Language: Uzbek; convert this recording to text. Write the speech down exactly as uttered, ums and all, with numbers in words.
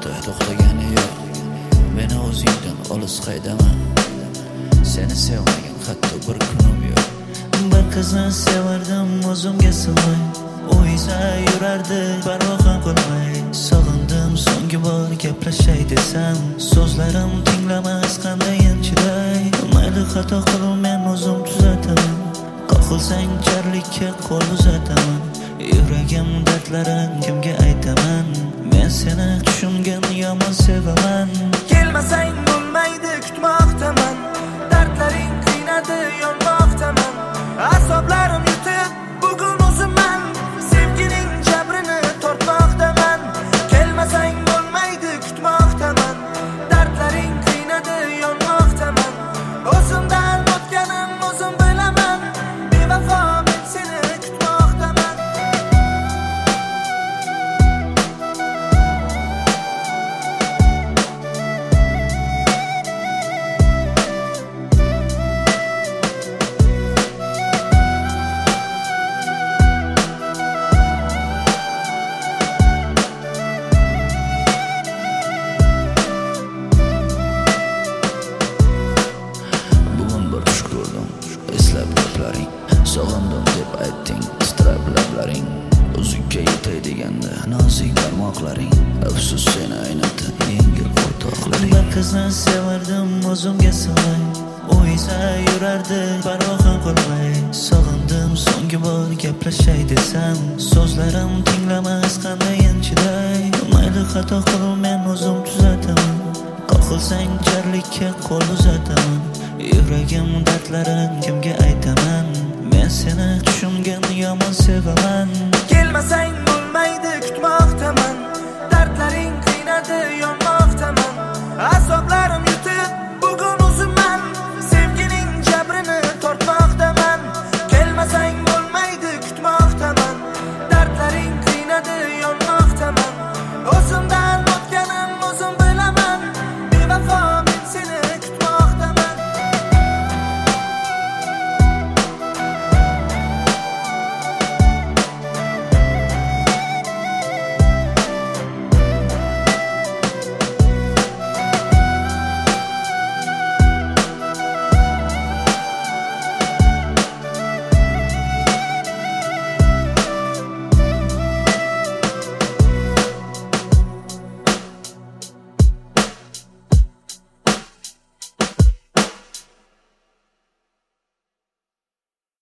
hayotda to'xtagani yo'q. Meni o'zingdan olis qaydaman. Seni sevmagan hatto bir kunim yo'q. Bir qizni sevardim o'zimga sig'may, u esa yurardi parvo ham qilmay. Sog'indim so'nggi bor gaplashay desam, so'zlarim tinglamas qandayin chiday. Mayli xato qil, men o'zim tuzataman. Qo'lsang jarlikka qo'l uzataman. Yuragim dardlarin kimga aytaman? Men seni tushungan yomon sevaman. Kelmasang bo'lmaydi kutmoqdaman. Dardlaring qiynadi yonmoqdaman. Asablarim yutib bugun o'zimman. Sevgining jabrini tortmoqdaman. Kelmasang bo'lmaydi kutmoqdaman. Dardlaring qiynadi yonmoqdaman. O'zimdan o'tganim o'zim bilaman. Bevafo men seni kutmoqdaman. Sog'indim deb aytding, titrab lablaring. O'zingga yetay deganda nozik barmoqlaring. Afsus seni aynatdi yengil o'rtoqlaring. Bir qizni sevardim o'zimga sig'may, u esa yurardi parvo ham qilmay. Sog'indim so'nggi bor gaplashay desam, so'zlarim tinglamas qandayin chiday. Mayli xato qil, men o'zim tuzataman. Qo'lsang jarlikka qo'l uzataman. Yuragim dardlarin kimga aytaman? Men seni tushungan yomon sevaman. Kelmasang bo'lmaydi kutmoqda